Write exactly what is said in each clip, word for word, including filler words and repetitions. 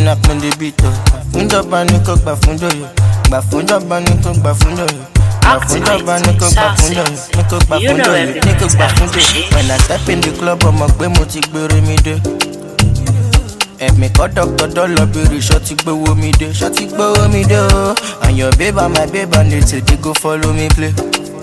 knock me the beat up. Funjo baniko gba funjo yo. Gba funjo baniko gba funjo yo. Gba funjo baniko gba funjo yo. Niko gba funjo yo. Niko gba funjo yo. When I step in the club, I'ma gbe mo ti gbere mi de. Ẹ̀mí kọ́ dọ́kítọ̀ dọ́lọ́ bèrè ṣọ́tí gbówó mi dé. Ṣọ́tí gbówó mi dé o. And your babe and my babe and they say they go follow me play.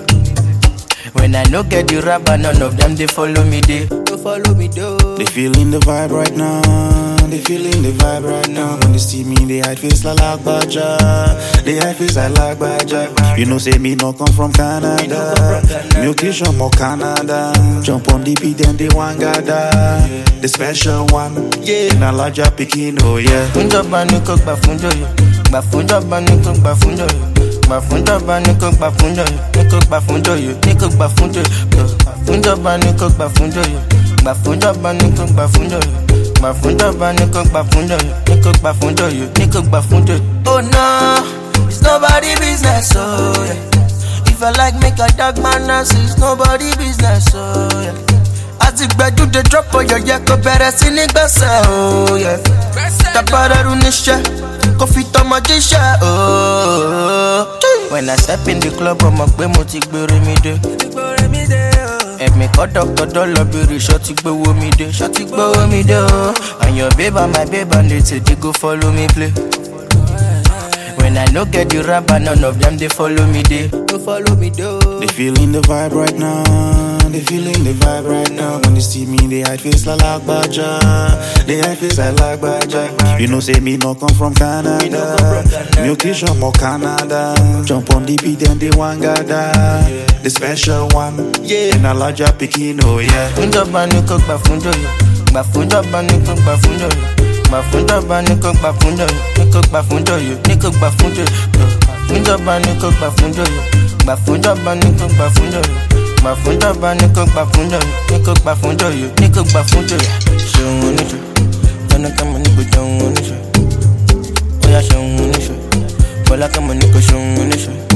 When I no get the rapper, none of them they follow me they go follow me though. They feeling the vibe right now. They feeling the vibe right now. When they see me, they hide face like Lagbaja. They hide face like Lagbaja. You know say me no come from Canada. Me occasion more Canada. Jump on the beat then they want gather. The special one, yeah. In a larger picking, oh yeah. Funjo baniko gba funjo yo. Gba funjo baniko gba funjo yo. Gba funjo baniko gba funjo yo. Niko gba funjo yo. Niko gba funjo yo. Funjo baniko gba funjo yo. Gba funjo baniko gba funjo yo. Gba funjo baniko gba funjo yo. Niko gba funjo yo. Niko gba funjo yo. Oh no, it's nobody business, oh yeah. If I like make a dog man ass, it's nobody business, oh yeah. As it bad, do the drop on your yak, better see niggas, oh yeah. Tapara runisha, coffee to magician, oh. When I step in the club, I'm a bemotic bury me de. And me cut doctor dollar berry, shotty go me de, shotty go me de. And your babe and my babe and they say they go follow me play. When I no get the rapper, none of them they follow me they go follow me though. They feeling the vibe right now. They feeling the vibe right now. When they see me, they hide face like Lagbaja. They hide face like Lagbaja. You know say me no come from Canada. Me occasion more Canada. Jump on the beat then they want gather. The special one, yeah. In a larger picking, oh yeah. Funjo baniko gba funjo yo. Gba funjo baniko gba funjo yo. Gba funjo baniko gba funjo yo. Niko gba funjo yo. Niko gba funjo yo. Funjo baniko gba funjo yo. Gba funjo baniko gba funjo yo. Gba funjo baniko gba funjo yo. Niko gba funjo yo. Niko gba funjo yo. Show on it. Tana kama niko show on it. Oya show on it. Bola kama niko show on it.